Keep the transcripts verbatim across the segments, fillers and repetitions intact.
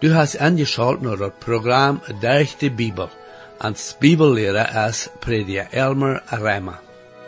Du hast angeschaltet naar het programma Durch de Bibel. Als Bibellehrer is prediker Elmer Rema.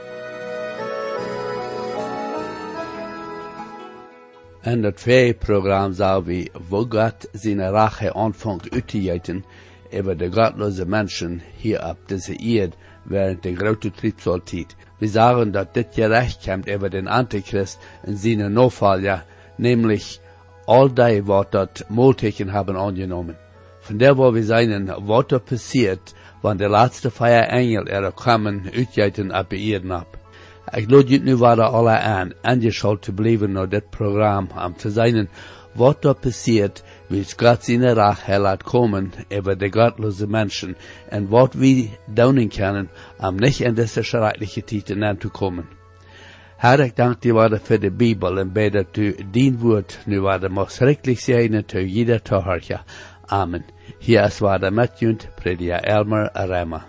In het tweede programma zou we, wo God zijn rache aanvangt uitzuiten over de godloze mensen hier op deze aarde während de grote triebsaltijd. We sagen dat dit gerecht komt over den Antichrist en zijn Nachfolger, nämlich all die wat dat Molteken hebben aangenomen. Von der wo wir seinen, wat er passiert, wann der laatste vier Engel er komen uitgeiten op de Erden ab. Ik lade je nu weer alle aan, aangeschaltet te blijven naar dit programma, om te zijn wat er passiert, wie God zijn rache laat komen over de godloze mensen, en wat we doen kunnen, om niet in deze schrikkelijke tijden aan te komen. Herr, ik dank je wel voor de Bibel, en bid dat u dien woord nu weer mag schrikkelijk zijn, te jeder te horen. Amen. Hier is waar met junt, prediker Elmer Rema.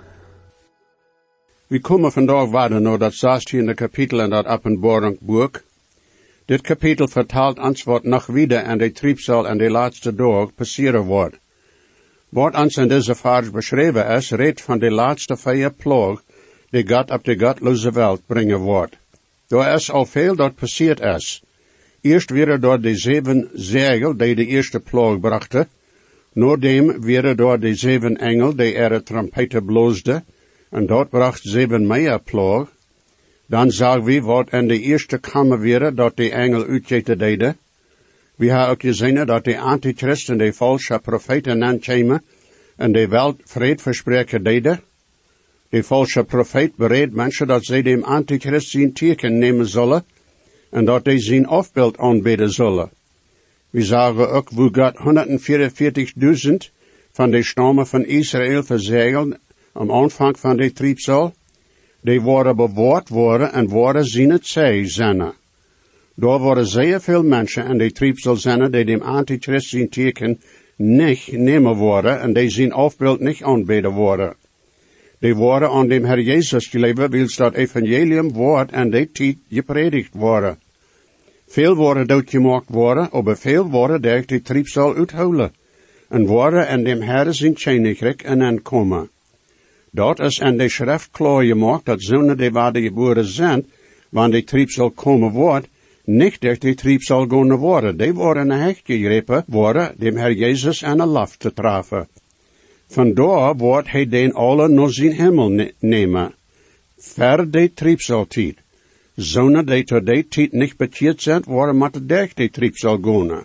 We komen vandaag verder naar dat zestiende kapitel in dat Openbaringboek. Dit kapitel vertelt ons wat nog wieder aan de triebsal en de laatste dag passeren wordt. Wat ons in deze vers beschreven is, redt van de laatste vier plaag die God op de godloze wereld brengen wordt. Er is al veel dat passiert is. Eerst weer door de zeven zegel die de eerste plaag brachten, noordem weer door de zeven engel die er trompeten bloosde, en dat bracht zeven meer plaag. Dan zagen we wat in de eerste kamer weer dat de engel uitgeten deden. We hebben ook gezien dat de antichrist en de valse profeten aankwamen en de welt vrede verspreken deden. De valse profeet bereid mensen dat zij dem antichrist zijn teken nemen zullen en dat hij zijn afbeeld aanbidden zullen. We zagen ook hoe God honderdvierenveertigduizend van de stammen van Israël verzegeld am aanvang van de triebsal. Die worden bewaard worden en worden zien het zij zijn. Daar worden zeer veel mensen in de triebsal zijn die dem antichrist zijn teken niet nemen worden en die zijn afbeeld niet aanbidden worden. Die worden aan dem Herr Jezus geleverd, wils dat evangelium wordt en die tijd gepredikt worden. Veel worden doodgemaakt worden, maar veel worden die de triebsal uithouden en worden in dem Herr zijn koninkrijk en aankomen. Dat is in de schrift klaar gemaakt dat zonen die waar de geboren zijn, wanneer de triebsal komen wordt, niet door de triebsal gaan worden. Die worden een hecht gegrepen worden, dem Herr Jezus aan een laf te treffen. Vandaar wordt hij den alle naar zijn hemel ne nemen. Ver de triebsaltijd. Zonen die tot die tijd niet bekeerd zijn, worden met de de triebsal gaan.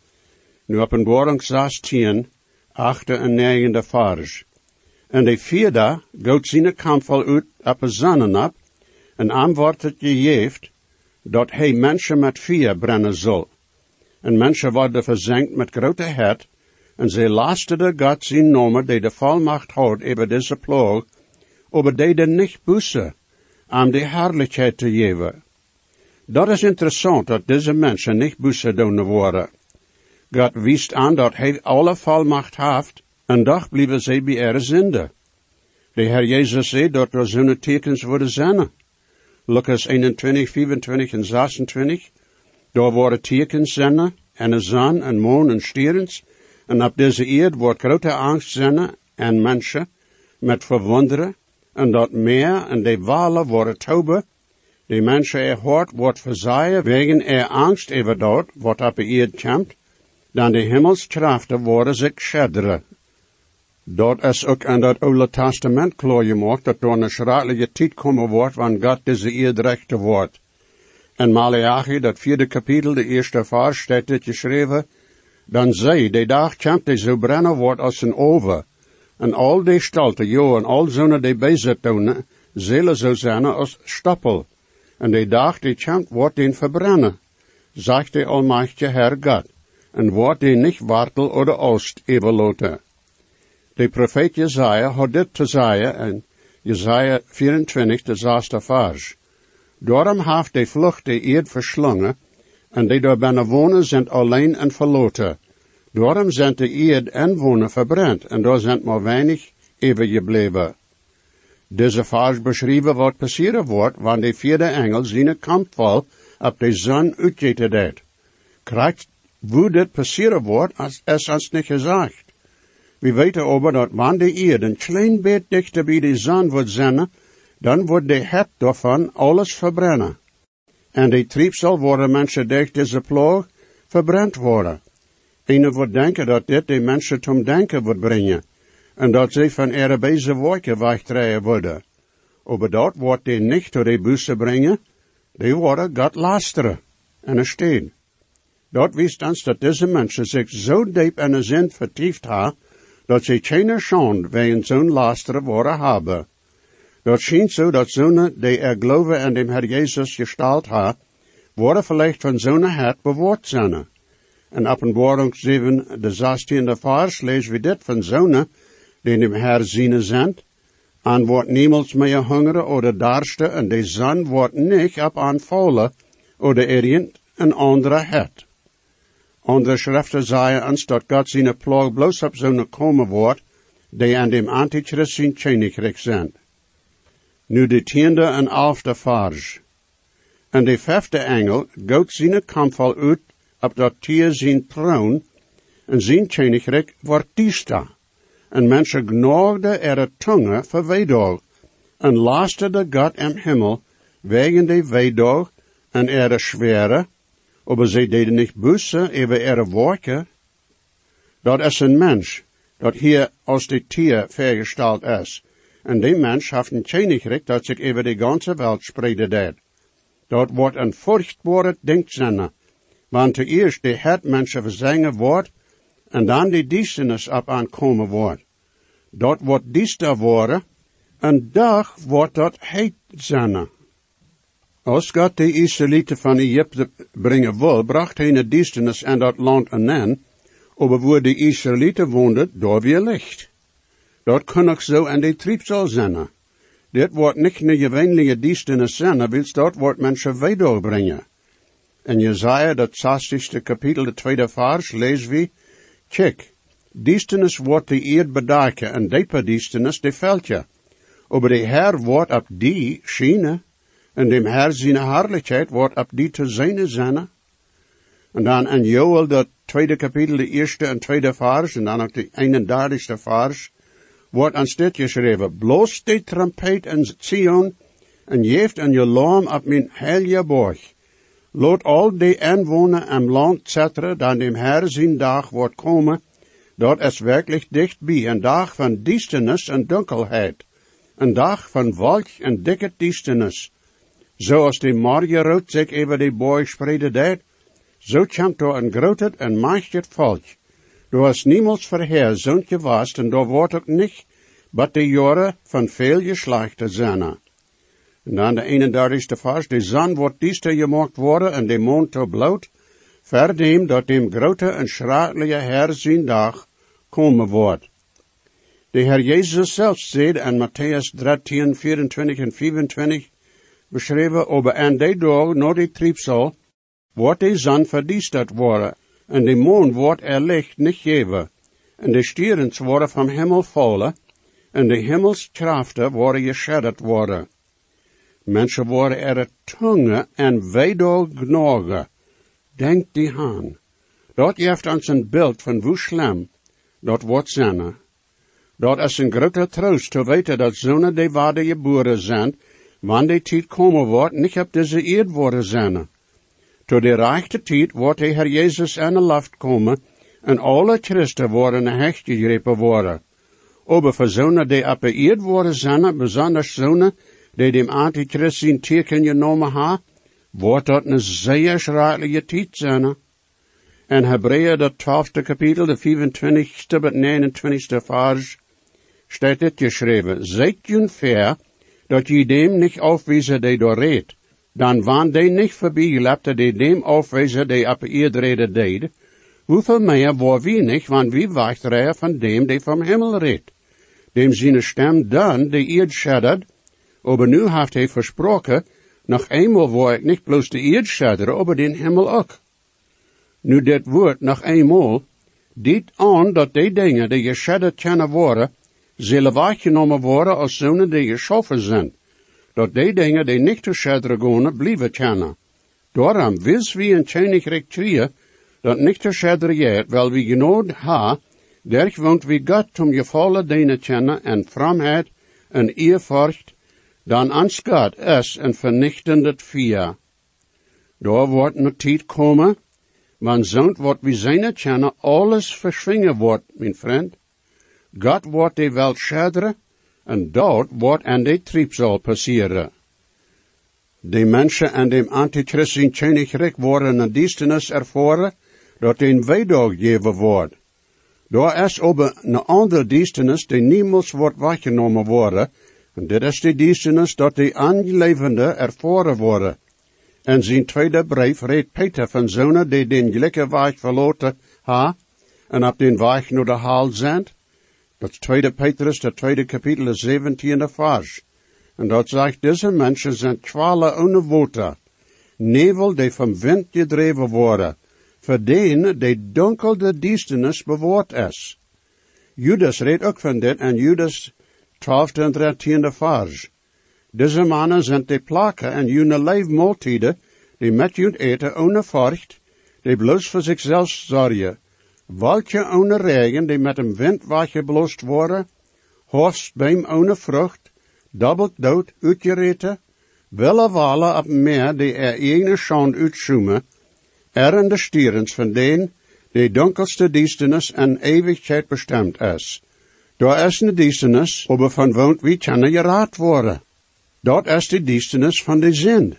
Nu Openbaring zestien, achte en negende vers. En de vierde gaat zijn kampval uit op de zonnen op, en aan wordt het gegeven, dat hij mensen met vuur brennen zal. En mensen worden verzenkt met grote hert, en zij lasterde God zijn namen, die de volmacht houdt over deze plaag, aber die de niet bussen, om de herrlijkheid te geven. Dat is interessant, dat deze mensen niet bussen doen worden. God wijst aan dat hij alle volmacht heeft, en toch blijven zij bij er zinde. De Heer Jezus zei dat er zo'n tekens worden zijn. Lucas eenentwintig, vierentwintig en zesentwintig. Daar worden tekens zijn, en een zon, en maan, en sterens. En op deze eerd wordt grote angst zijn, en mensen, met verwonderen, en dat meer, en de walen worden tauben. De mensen er hart wordt verzaaien, wegen er angst over dat, wat op de eerd komt. Dan de hemelskrachten worden zich scherderen. Dat is ook in dat Oude Testament klaar gemaakt, dat door een schrikkelijke tijd komen wordt, wanneer God deze eerd rechten wordt. In Malachi, dat vierde kapitel, de eerste vers, staat dit geschreven, dan zei, de dag komt die zo brennen wordt als een oven, en al die stalten, jo, en al zonen die bezit doen, zullen zo zijn als stappel, en de dag die komt wordt die verbrennen, zegt de almachtige Herr God, en wordt die niet wartel oder oost overloten. De profeet Jesaja had dit te zeggen in Jesaja vierentwintig, de zesde vers. Daarom heeft de vlucht de eerd verslangen, en die daar binnen wonen zijn alleen en verloten. Daarom zijn de eerd en wonen verbrand, en daar zijn maar weinig overgebleven. Deze vers beschrijven wat passeren wordt, wanneer de vierde engel zijn kampval op de zon uitgeten deed. Krijgt wo dit passieren wordt, als, is ons niet gezegd. We weten over dat wanneer de eerd een klein beetje dichter bij de zon wordt zijn, dan wordt de het daarvan alles verbrennen. En de triebsel worden mensen durch deze ploeg verbrand worden. Ene wordt denken dat dit de mensen tot denken wordt brengen, en dat ze van ihre beze wolken wegdraaien worden. Aber dat wordt die niet tot de busse brengen, die worden God lasteren. En er staat. Dat wist ons dat deze mensen zich zo diep in de zin vertiefd hebben, dat ze geen schande wegen zo'n lasteren worden hebben. Dat schijnt zo dat zonen die er geloven en dem Herr Jezus gestalt ha, worden vielleicht van zo'n hart bewoord zijn. In Openbaring zeven, de zestiende vers, lezen we dit van zonen die dem Herr zienen zijn, en wordt niemals meer hungeren oder darsten, en de zon wordt niet op aanvallen, oder erient een andere het. Andere schriften zeggen ons dat God zijn ploeg bloos op zo'n komen wordt, die aan dem Antichrist zijn koninkrijk zijn. Nu de tiende en elfde vers. En de vijfde engel goot zijn kampval uit op dat tier zijn troon, en zijn koninkrijk wordt diesta. En mensen gnoogde er tongue voor weedoog, en lasterde God im Himmel wegen de weedoog en er schwere, aber zij deden niet bussen over er woorden. Dat is een mens, dat hier als de tier vergesteld is. En die mens heeft een koninkrijk dat zich over de ganze wereld spreiden deed. Dat wordt een furchtbare ding zijn, want eerst de het mensen verzangen wordt, en dan de duisternis op aankomen wordt. Dat wordt diester worden, en dag wordt dat heet zijn. Als God de Israëlieten van Egypte brengen wil, bracht hij de duisternis en dat land aan, aber waar de Israëlieten woonden, daar weer licht. Dat kan ook zo in de triebsel zijn. Dit wordt niet een gewöhnliche duisternis zijn, wils dat wordt mensen weedoor brengen. In Jesaja, dat zestigste kapitel, de tweede vers, lezen we, kijk, duisternis wordt de eerd bedaken, en diepe duisternis de veldje. Aber de Herr wordt op die schijnen, en dem Herr zijn herrlichheid wordt op die te zijne zijn. En dan in Joel, dat tweede kapitel, de eerste en tweede vers, en dan ook de eenendertigste vers, wordt ons dit geschreven, bloos de trompet in Zion, en geeft een alarm op mijn heilige borg. Laat al die inwoner im land zetteren, dan dem Herr zijn dag wordt komen, dat is werkelijk dichtbij, een dag van duisternis en dunkelheid, een dag van wolk en dikke duisternis. Zoals de morgenrood zich over de borg spreiden deed, zo komt door een groot en machtig volk. Du hast niemals verheer zo'n gewast, en daar wordt ook niet, but de jaren van veel geslachten zijn. En dan de eenendertigste vers, de zon wordt diester gemaakt worden, en de mond te bloot, verdem dat dem grote en schrakelijke Herr zijn dag komen wordt. De Herr Jezus zelf zei in Matthäus dertien, vierentwintig en vijfentwintig, beschreven over en die dag, na de triebsel, wordt de zon verdiesterd worden, en de mond wordt er licht niet geven, en de sterren worden van hemel vallen, en de hemelskrachten worden geschadderd worden. Mensen worden er tongen en weedoor gnagen. Denk die aan. Dat geeft ons een beeld van hoe slim dat wordt zijn. Dat is een grote troost te weten dat zonen die waarde geboren zijn, wanneer die tijd komen wordt, niet op deze eerd worden zijn. Tot de rechte tijd wordt de Herr Jezus in de lucht komen, en alle Christen worden in hecht gegrepen worden. Aber voor zonen die op de eerd worden zijn, besonders zonen die dem Antichrist zijn teken genomen hebben, wordt dat een zeer schrijnende tijd zijn. In Hebreeën, dat twaalfde kapitel, de vijfentwintigste tot negenentwintigste vers, staat dit geschreven, zijt jun fair, dat je dem niet afwezen die door reed, dan waren die niet voorbijgelapte die dem afwezen die op eerdreden deed, hoeveel meer waar wie niet, want wie wegdraaien van dem die vom Himmel reed, dem zijn stem dan de eerd schaddert, aber nu heeft hij versproken, nog eenmaal waar ik niet bloos de eerd schadderen, aber den Himmel ook. Nu dit woord nog eenmaal, dit aan dat die dingen die geschadderd kunnen worden, zullen weggenomen worden als zonen die geschaffen zijn, dat die dingen die niet te schadderen gaan, blijven kunnen. Daarom wils wie een koninkrijk kriegen, dat nicht te schadriert, wel wie genood ha, derch woont wie Gott om je volle dene kennen en fromheid en eerfurcht, dan ans Gott es en vernichtendet vier. Daar wordt een tijd komen, man zoont wordt wie zijn kennen alles verschwingen wordt, mijn vriend. God wordt de welt schaderen, en dat wordt aan de trieb zal passeren. De mensen en dem antichristen königreich worden een diestenis ervoren, dat een weedag geven wordt. Daar is over een andere diestenis die niemals wordt weggenomen worden, en dit is de diestenis dat de aangelevende ervoren worden. En zijn tweede brief redt Peter van zonen die den gelijke weg verloten ha, en op den weg naar de haal zijn. Dat is tweede Petrus, de tweede kapitel, de zeventiende vers. En dat zegt, deze mensen zijn kwalen ohne water, nevel die vom wind gedreven worden, voor denen die donker de duisternis bewoord is. Judas redt ook van dit en Judas twaalfde en dertiende vers. Deze mannen zijn de plakken en june leefmaaltijden, die met jun eten ohne furcht, die bloos voor zichzelf zorgen. Wolkje ohne regen, die met een wind weggeblost worden, hoofdbeem ohne vrucht, dubbelt dood uitgereten, wille walen op meer die er ene schand uitschoemen, er en de stierens van den, die donkerste duisternis en eeuwigheid bestemd is. Daar is een duisternis, over van woont wie kunnen geraad worden. Dat is de duisternis van de zin.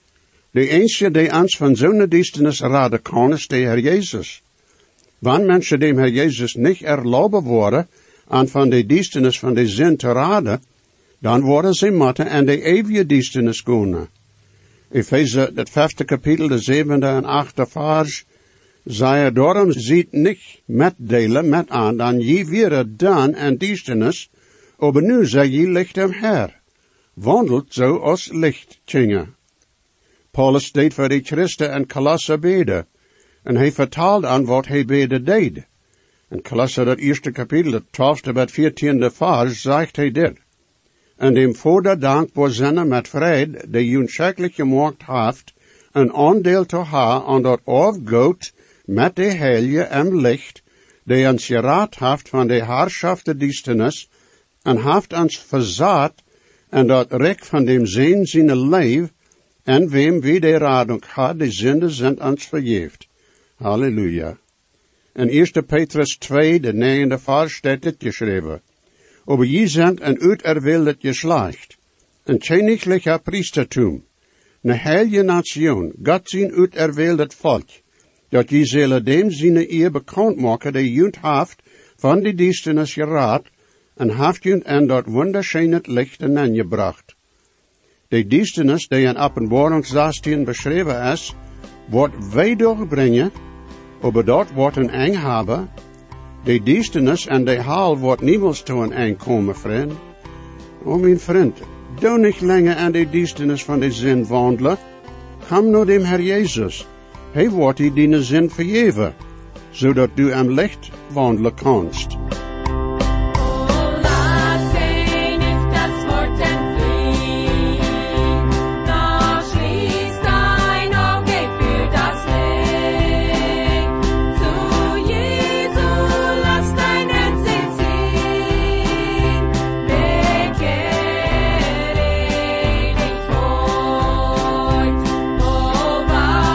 De enige die ons van zo'n duisternis raden kan, is de Heer Jezus. Wanneer mensen dem Heer Jezus niet erlauben worden, aan van de duisternis van de zin te raden, dan worden ze moeten en de eeuwige duisternis gaan. Efeze, het vijfde kapitel, de zevende en achte vers, zei er, daarom ziet niet met delen met aan, dan je weer dan en duisternis, aber nu zij je licht am Herr. Wandelt zo als licht kingen. Paulus deed voor de Christen en Kolosse beden, en hij vertaald aan wat hij beden deed. En Kolosse, dat eerste kapitel, het twaalfde bij veertiende vers, zegt hij dit. En dem Vader dankbaar zijn met vrede, die jun schrikkelijk gemaakt heeft, een aandeel te ha aan dat afgoed met de heilige en licht, die ons geraad heeft van de heerschaft der duisternis, en heeft ons verzaad, en dat rek van dem zijn zijn leef, en wem wie de radung had, de zinde zijn ons vergeeft. Halleluja. In eerste Petrus twee, de negende vers, staat dit geschreven. Aber je zijn een uiterwildet geslacht, een königlicher priestertum, een heilige nation, Gott zijn uiterwildet volk, dat je zullen dem zijn eer bekend maken, die junt haft van die duisternis geraad, en haft junt en dat wunderschöne licht ingebracht. Die duisternis, die in Openbaring zestien beschreven is, wordt wij doorbrengen, aber dat wordt een eng hebben. Die duisternis en de haal wordt niemals toe een eind komen, vriend. O, mijn vriend, doe niet langer aan de duisternis van de zin wandelen. Kom naar dem Herr Jezus. Hij wordt die die zin vergeven, zodat du am licht wandelen kanst.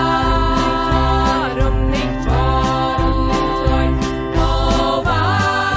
Warum nicht, warum nicht, warum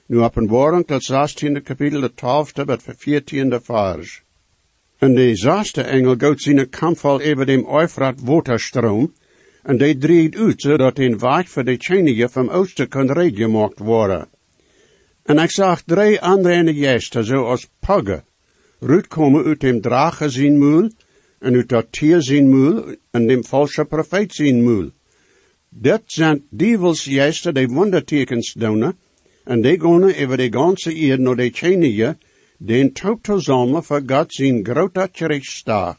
Nu Openbaring tot zestiende kapitel, de twaalfde tot veertiende vers. En de zesde engel gaat zijn kampval over dem Euphrat waterstroom, en die dreigt uit, zodat een weg voor de Chinese van oosten kan reedgemaakt worden. En ik zag drie andere geesten, zoals puggen, uitkomen uit dem drache zijn muil, en uit dat tier zijn muil, en dem valse profeet zijn muil. Dit zijn dievels geesten die wondertekens doen, en die gaan over de ganze eerd naar de Chinese, den troep te zamelen voor God zijn grote Gerichtsdag.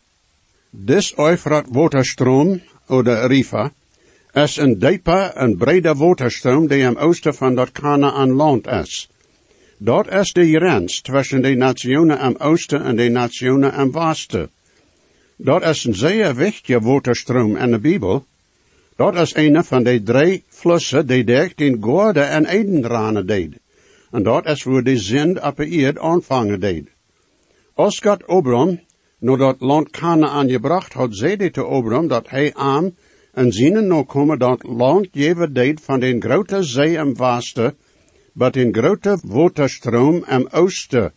Dis Euphrat waterstroom, oder Rifa, is een diepe en brede waterstroom die am oosten van dat Kanaan land is. Dat is de grens tussen de nationen am oosten en de nationen am westen. Dat is een zeer wichtige waterstroom in de Bijbel. Dat is een van de drie flussen die dicht in Gorde en Edenranen deed. En dat is waar de zin op de eerd aanvangen deed. Als God Abram naar dat land Kanaan gebracht had, zeide te Abram dat hij aan en zijn nakomen dat land geven deed van den grote zee am westen, but den grote waterstroom am oosten.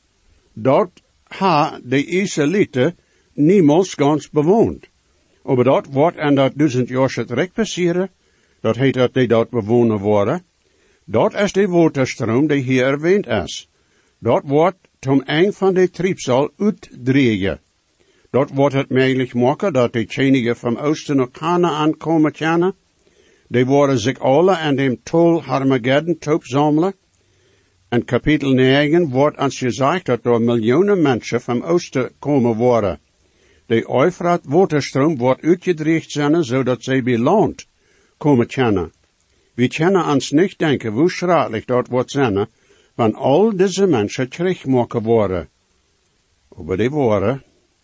Dat ha de Israëlieten niemals gans bewoond. Maar dat wordt en dat duizend jaar het passeren, dat heet dat die dat bewonen worden. Dat is de waterstroom die hier erwähnt is. Dat wordt tom een van de triebsal uitdrieën. Dat wordt het mogelijk maken dat de Chinese van oosten naar Kanaan komen kennen. Die worden zich alle aan dem tol Armageddon top zamelen. En kapitel negen wordt ons gezegd dat er miljoenen mensen van oosten komen worden. De Euphrat waterstroom wordt uitgedreigd zijn, zodat zij bij land komen kennen. We kunnen ons niet denken hoe schadelijk dat wordt zijn, van al deze mensen terechtmaken worden. Maar die worden,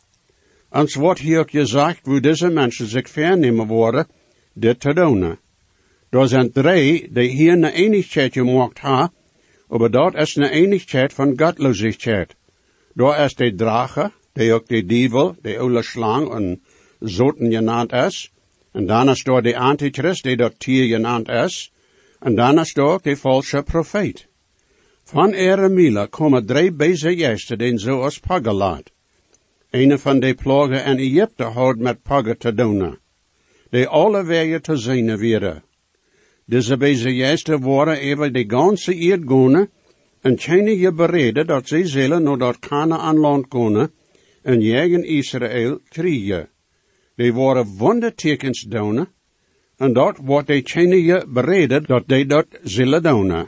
ons wordt hier ook gezegd hoe deze mensen zich vernemen worden, dit te doen. Er zijn drie die hier een eenigheid gemaakt hebben, maar dat is een eenigheid van godloosheid. Daar is de drache, die ook de dievel, de oude slang en zoten genaamd is. En dan is daar de antichrist, die dat tier genaamd is. En dan is daar ook de valse profeet. Van Eremila komen drie bezige geesten, die zo als paggen laat. Een van de plagen in Egypte houdt met paggen te doen. Die alle wegen te zijn weer. Deze bezige geesten worden even de ganse eerd gaan, en schijnen je bereden dat zij zullen naar dat Kanaan land gaan, en jagen Israël krijgen. Die worden wondertekens doen, en dat wordt de Chinese bereden dat die dat zullen doen.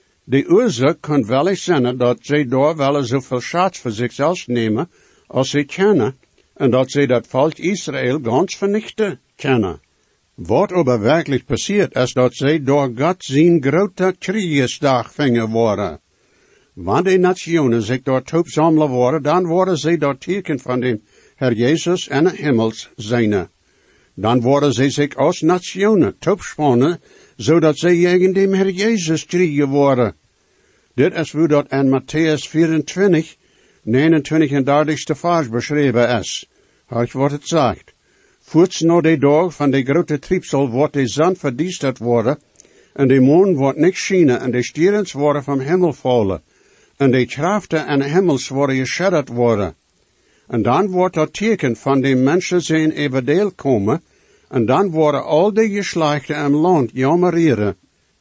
De oorzaak kan wel eens zijn dat zij daar wel zoveel schat voor zichzelf nemen, als zij kennen, en dat zij dat volk Israël gans vernichten kennen. Wat aber werkelijk passiert is dat zij door God zijn grote Kriegsdag vingen worden. Wanneer de nationen zich door top zamelen worden, dan worden zij door teken van de Herr Jezus en de hemels zijn. Dan worden zij zich als nationen top spannen, zodat zij tegen de Herr Jezus kriegen worden. Dit is hoe dat in Matthäus vierentwintig, negenentwintig en dertigste vers beschreven is. Hoort wat het zegt. Voorts na de dag van de grote triebsel wordt de zon verdiesterd worden, en de maan wordt niet schijnen, en de sterren worden van hemel vallen, en de krachten en hemels worden geschadderd worden. En dan wordt dat teken van de mensen zijn everdeel komen, en dan worden al de geslachten in land jammerieren.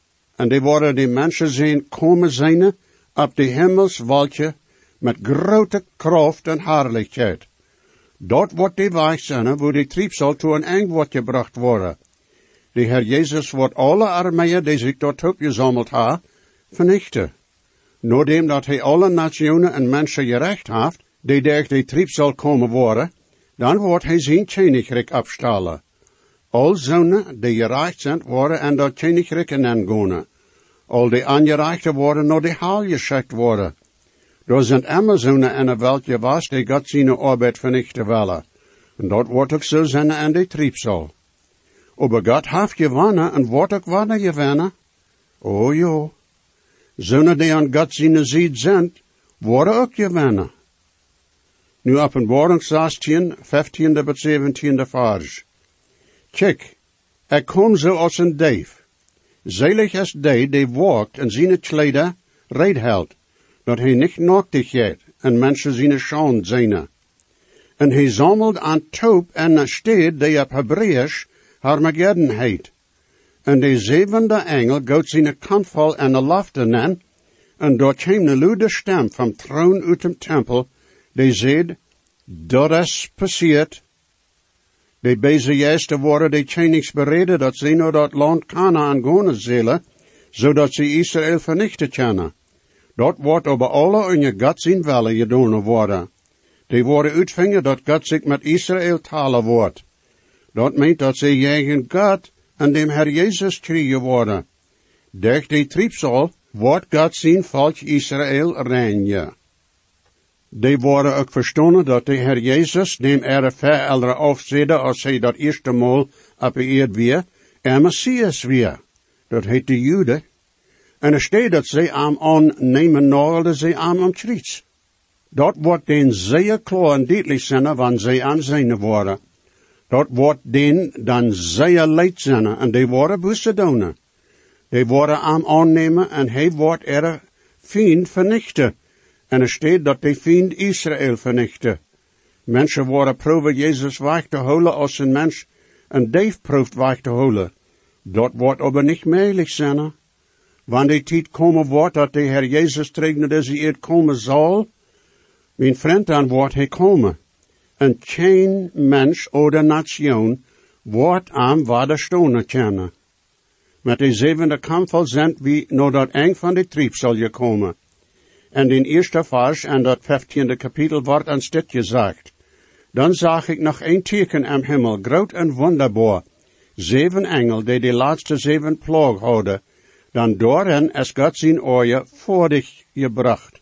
En die worden de mensen zijn komen zijn op de hemelswalkje met grote kracht en heerlijkheid. Dat wordt de weg zijn, waar de triebsal toe een eind wordt gebracht worden. De Heer Jezus wordt alle armeeën die zich tot opgezameld hebben, vernichten. Nadat dat hij alle nationen en mensen gerecht heeft, die door de triebsal komen worden, dan wordt hij zijn koninkrijk afstellen. Al zonen die gerecht zijn, worden en dat koninkrijk ingaan. Al die aangerechten worden naar de hel geschikt worden. Er zijn immer zonen in de wereld geweest die God zijn arbeid vernichten willen. En dat wordt ook zo zijn in de triebsal. Aber God heeft gewonnen en wordt ook wanneer gewonnen. Oh jo. Zonen die aan God zijn ziet zijn, worden ook gewonnen. Nu Openbaring zestien, vijftiende tot zeventiende vers. Kijk, ik kom zo als een dief. Selig is die, die walkt en zijn kleider reid houdt, dat hij niet naaktig gaat en mensen zijn schoon zijn. En hij zamelt aan toop en steed die op Hebreeuws Armageddon heet. En de zevende engel gaat zijn kampval en de lafte nen, en dort kwam een luide stem van troon uit dem tempel, die zegt, dat is passiert. De beze juiste worden de tjenings bereden, dat ze naar dat land Kanaan gaan zullen, zodat ze Israël vernichten kunnen. Dat wordt over alle in je God zijn welle gedaan worden. Die worden uitvingen dat God zich met Israël talen wordt. Dat meent dat ze jegen God en dem Herr Jezus krijgen worden. Durch die triebsal wordt God zijn volk Israël reinigen. Die worden ook verstaan dat de Herr Jezus, dem er veräldre afzede als hij dat eerste maal op de eerd weer, er Messias weer. Dat heet de Jude. En er staat dat zij aan aannemen nagelde zij aan om kruis. Dat wordt den zeer klaar en duidelijk zijn, wanneer zij aanzien worden. Dat wordt den dan zeer leid zijn, en die worden bussen doen. Die worden aan aannemen, en hij wordt er vriend vernichten. En er staat dat de vriend Israël vernichten. Mensen worden proeven Jezus weg te houden als een mens, en Dave proeft weg te houden. Dat wordt aber niet mogelijk zijn. Wanneer die tijd komen wordt dat de Herr Jezus terug naar deze eerd komen zal, mijn vriend, dan wordt hij komen. En geen mens oder nation wordt aan wederstonen kunnen. Met de zevende kampval zendt wie naar dat eng van de trieb zal je komen. En in eerste vers en dat vijftiende kapitel wordt aan dit gezegd. Dan zag ik nog een teken am Himmel, groot en wonderbaar. Zeven engel, die de laatste zeven plaag houden. Dan daarin is God zijn oor voor dich gebracht.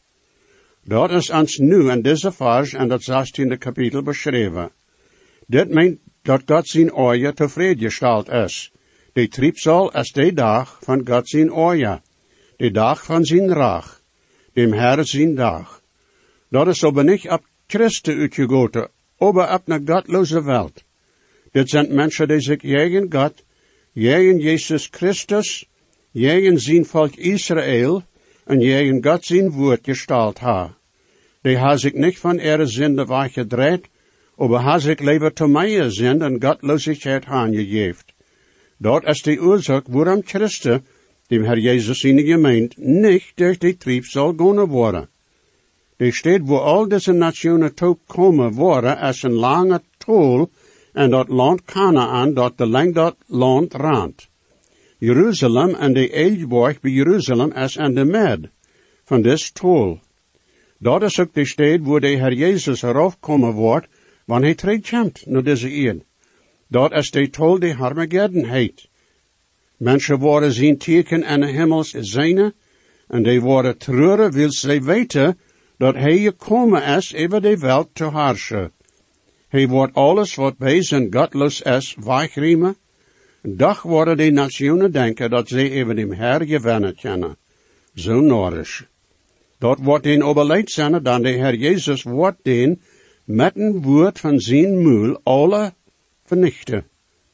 Dat is ons nu in deze vers en dat zestiende kapitel beschreven. Dit meent dat God zijn oor tevreden gesteld is. De triebsal is de dag van God zijn oor. De dag van zijn raag. Dem Herr zijn dag. Dat is aber niet op Christen uitgegoten, aber op een godloze welt. Dit zijn mensen die zich jegen God, jegen Jezus Christus, jegen zijn volk Israël, en jegen God zijn woord gestalt ha. Die ha zich niet van ihre zinde weggedraaid, aber ha zich liever te meer zinde en godlosigheid aangegeven. Dat is de oorzaak waarom Christen, dem Herr Jesus in de gemeente, niet durch die trieb zal gaan worden. Die steht, wo al deze nationen toe komen worden, als een lange tol, en dat land Kanaan, dat de lang dat land randt. Jeruzalem en de Eilborg bij Jeruzalem is aan de med van des tol. Dat is ook de stad waar de Herr Jezus heraufkomen wordt, wanneer hij terugkomt naar deze eerd. Dat is de tol die Armageddon heet. Mensen worden zien teken in de hemels zijn, en die worden treuren, wil ze weten, dat hij gekomen is over de wereld te heersen. Hij wordt alles wat wijs en godloos is wegriemen. Dag worden de nationen denken dat zij over dem Herr gewinnen kunnen. Zo nodig. Dat wordt den overleid zijn, dan de Herr Jezus wordt den met een woord van zijn muil alle vernichten.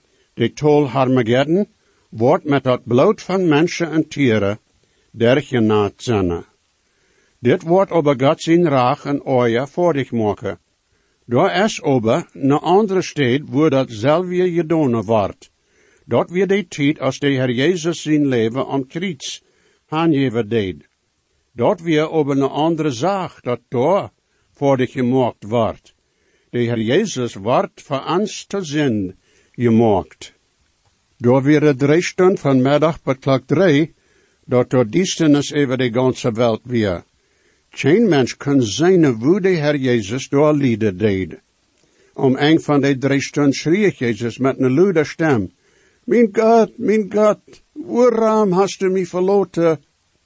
De tol Armageddon wordt met dat bloed van mensen en tieren dergenaad zijn. Dit wordt over God zijn raag en oor voor dich maken. Daar is over een andere stad waar dat zelf weer gedaan wordt. Dat weer de tijd als de Herr Jezus zijn leven om kruis aangeven deed. Dat weer over een andere zaak dat daar voor dich gemaakt wordt. De Herr Jezus wordt voor ons te zin gemaakt. Door weer de drie stunden van middag tot klok drie, dat door duisternis over de ganze wereld weer. Geen mens kan zijn hoe de Herr Jezus door lieden deed. Om een van de drie stunden schreef Jezus met een luide stem. Mijn God, mijn God, waarom hast du mij verloten?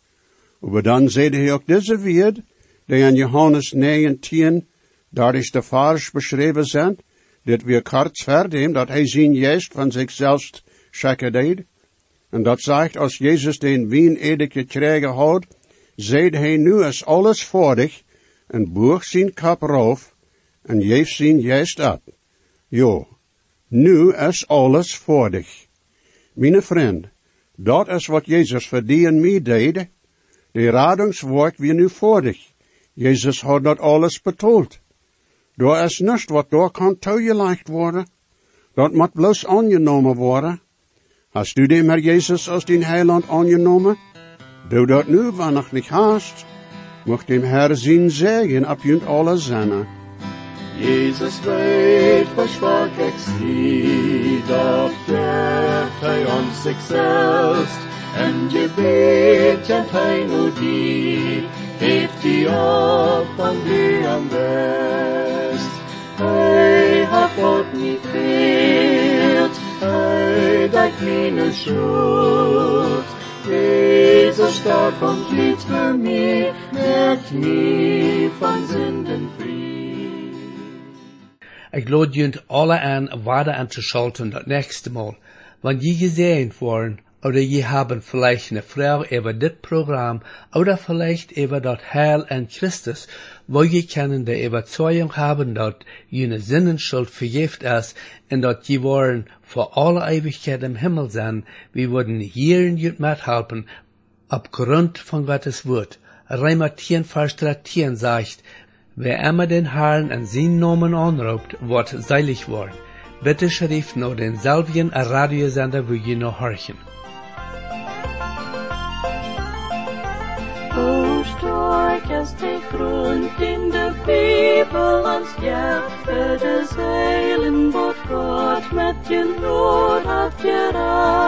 Maar dan zeide hij ook deze woord, die aan Johannes negentien, daar is de vers beschreven zijn, dit weer kort verder, dat hij zijn geest van zichzelf schekken deed. En dat zegt, als Jezus den wien edig gekregen had, zeide hij, nu is alles voordig, en boog zijn kap rauf, en geef zijn geest op. Jo, nu is alles voordig. Mijn vriend, Dat is wat Jezus voor die en mij deed. De radingswerk weer nu voor dich. Jezus had dat alles betoeld. Daar is niets wat door kan toegelegd worden. Dat moet bloos aangenomen worden. Hast du dem Herr Jesus als den Heiland aangenomen? Doe dat nu, wanneer niet haast. Mocht dem Herr zijn Segen op junt alle zinnen. Jesus weet, hoe stark ik zie, dat geeft hij ons zichzelf. En je weet, en hij nu die, heeft die op aan die aan best. Hij hat God niet veelt, hij dat meine schuld. Jezus stark und lied für mich, merkt nie van Sünden frei. Ich lade junt alle an, weiter anzuschalten das nächste Mal. Wenn je gesehen worden, oder je haben vielleicht eine Frau über das Programm, oder vielleicht über das Heil an Christus, wo je können die Überzeugung haben, dass jene Sinnenschuld vergift ist, und dass je wollen vor aller Ewigkeit im Himmel sein, wir würden hier in jut mithelfen, aufgrund von Gottes Wort. Römer zehn, Vers dreizehn sagt, wer immer den Herrn an seinen Namen anruft, wird seilig worden. Bitte schrift noch denselben Radiosender, wo je noch horchen. Hoe stark ist die Grund in der Bibel ans Jahre des Heilen, Gott mit den Not hat gereicht.